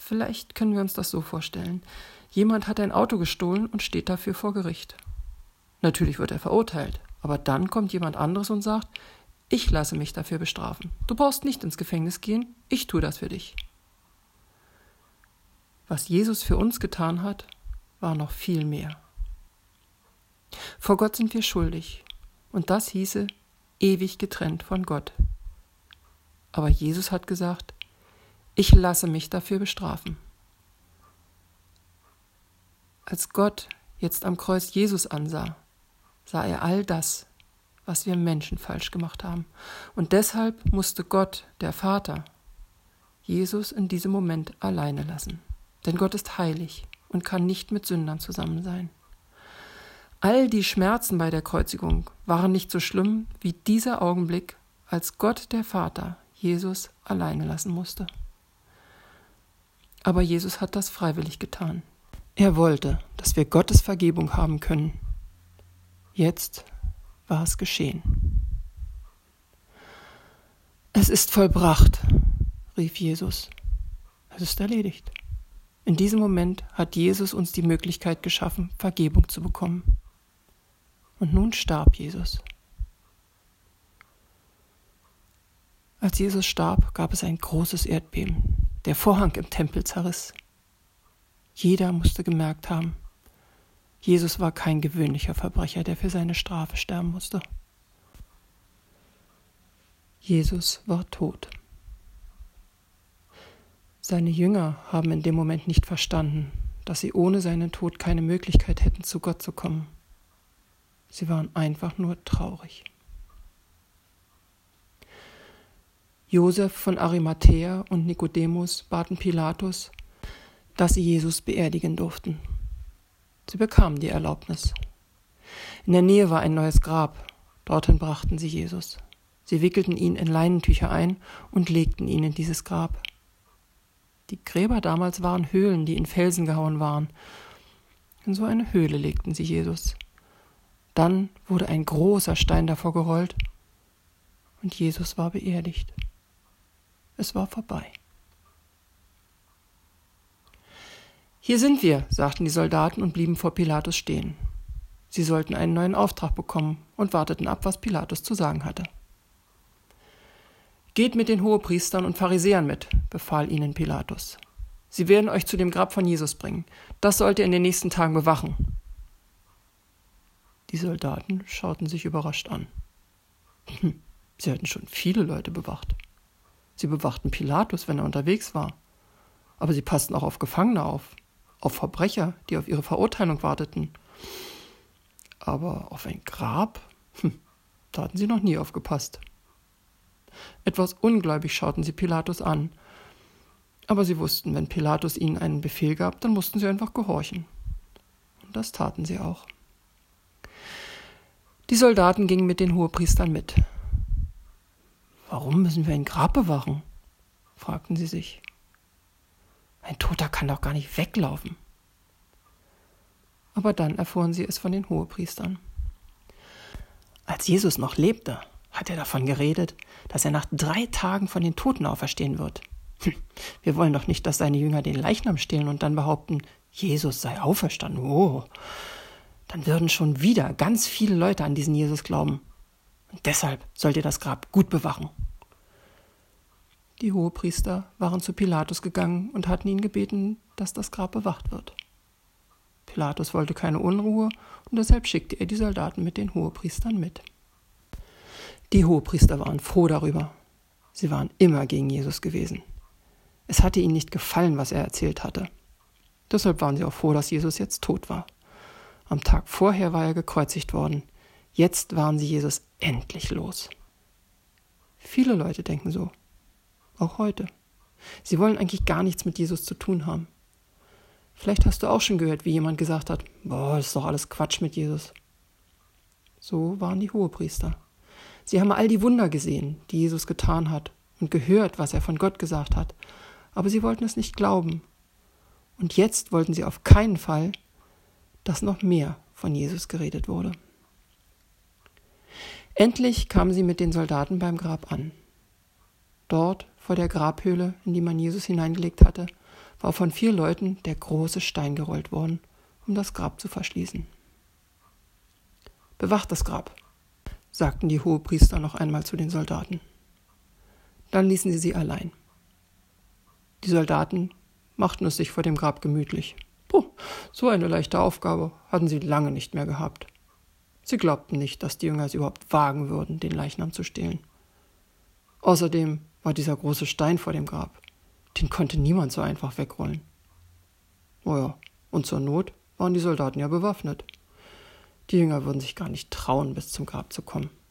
Vielleicht können wir uns das so vorstellen. Jemand hat ein Auto gestohlen und steht dafür vor Gericht. Natürlich wird er verurteilt, aber dann kommt jemand anderes und sagt, ich lasse mich dafür bestrafen. Du brauchst nicht ins Gefängnis gehen, ich tue das für dich. Was Jesus für uns getan hat, war noch viel mehr. Vor Gott sind wir schuldig und das hieße ewig getrennt von Gott. Aber Jesus hat gesagt, ich lasse mich dafür bestrafen. Als Gott jetzt am Kreuz Jesus ansah, sah er all das, was wir Menschen falsch gemacht haben. Und deshalb musste Gott, der Vater, Jesus in diesem Moment alleine lassen. Denn Gott ist heilig und kann nicht mit Sündern zusammen sein. All die Schmerzen bei der Kreuzigung waren nicht so schlimm wie dieser Augenblick, als Gott, der Vater, Jesus alleine lassen musste. Aber Jesus hat das freiwillig getan. Er wollte, dass wir Gottes Vergebung haben können. Jetzt war es geschehen. Es ist vollbracht, rief Jesus. Es ist erledigt. In diesem Moment hat Jesus uns die Möglichkeit geschaffen, Vergebung zu bekommen. Und nun starb Jesus. Als Jesus starb, gab es ein großes Erdbeben. Der Vorhang im Tempel zerriss. Jeder musste gemerkt haben, Jesus war kein gewöhnlicher Verbrecher, der für seine Strafe sterben musste. Jesus war tot. Seine Jünger haben in dem Moment nicht verstanden, dass sie ohne seinen Tod keine Möglichkeit hätten, zu Gott zu kommen. Sie waren einfach nur traurig. Josef von Arimathäa und Nikodemus baten Pilatus, dass sie Jesus beerdigen durften. Sie bekamen die Erlaubnis. In der Nähe war ein neues Grab. Dorthin brachten sie Jesus. Sie wickelten ihn in Leinentücher ein und legten ihn in dieses Grab. Die Gräber damals waren Höhlen, die in Felsen gehauen waren. In so eine Höhle legten sie Jesus. Dann wurde ein großer Stein davor gerollt und Jesus war beerdigt. Es war vorbei. Hier sind wir, sagten die Soldaten und blieben vor Pilatus stehen. Sie sollten einen neuen Auftrag bekommen und warteten ab, was Pilatus zu sagen hatte. Geht mit den Hohepriestern und Pharisäern mit, befahl ihnen Pilatus. Sie werden euch zu dem Grab von Jesus bringen. Das sollt ihr in den nächsten Tagen bewachen. Die Soldaten schauten sich überrascht an. Sie hatten schon viele Leute bewacht. Sie bewachten Pilatus, wenn er unterwegs war. Aber sie passten auch auf Gefangene auf Verbrecher, die auf ihre Verurteilung warteten. Aber auf ein Grab? Da hatten sie noch nie aufgepasst. Etwas ungläubig schauten sie Pilatus an. Aber sie wussten, wenn Pilatus ihnen einen Befehl gab, dann mussten sie einfach gehorchen. Und das taten sie auch. Die Soldaten gingen mit den Hohepriestern mit. Warum müssen wir ein Grab bewachen? Fragten sie sich. Ein Toter kann doch gar nicht weglaufen. Aber dann erfuhren sie es von den Hohepriestern. Als Jesus noch lebte, hat er davon geredet, dass er nach 3 Tagen von den Toten auferstehen wird. Wir wollen doch nicht, dass seine Jünger den Leichnam stehlen und dann behaupten, Jesus sei auferstanden. Oh, dann würden schon wieder ganz viele Leute an diesen Jesus glauben. Und deshalb sollt ihr das Grab gut bewachen. Die Hohepriester waren zu Pilatus gegangen und hatten ihn gebeten, dass das Grab bewacht wird. Pilatus wollte keine Unruhe und deshalb schickte er die Soldaten mit den Hohepriestern mit. Die Hohepriester waren froh darüber. Sie waren immer gegen Jesus gewesen. Es hatte ihnen nicht gefallen, was er erzählt hatte. Deshalb waren sie auch froh, dass Jesus jetzt tot war. Am Tag vorher war er gekreuzigt worden. Jetzt waren sie Jesus endlich los. Viele Leute denken so. Auch heute. Sie wollen eigentlich gar nichts mit Jesus zu tun haben. Vielleicht hast du auch schon gehört, wie jemand gesagt hat, das ist doch alles Quatsch mit Jesus. So waren die Hohepriester. Sie haben all die Wunder gesehen, die Jesus getan hat und gehört, was er von Gott gesagt hat. Aber sie wollten es nicht glauben. Und jetzt wollten sie auf keinen Fall, dass noch mehr von Jesus geredet wurde. Endlich kamen sie mit den Soldaten beim Grab an. Dort, vor der Grabhöhle, in die man Jesus hineingelegt hatte, war von 4 Leuten der große Stein gerollt worden, um das Grab zu verschließen. »Bewacht das Grab«, sagten die Hohepriester noch einmal zu den Soldaten. Dann ließen sie allein. Die Soldaten machten es sich vor dem Grab gemütlich. So eine leichte Aufgabe hatten sie lange nicht mehr gehabt. Sie glaubten nicht, dass die Jünger es überhaupt wagen würden, den Leichnam zu stehlen. Außerdem war dieser große Stein vor dem Grab. Den konnte niemand so einfach wegrollen. Und zur Not waren die Soldaten ja bewaffnet. Die Jünger würden sich gar nicht trauen, bis zum Grab zu kommen.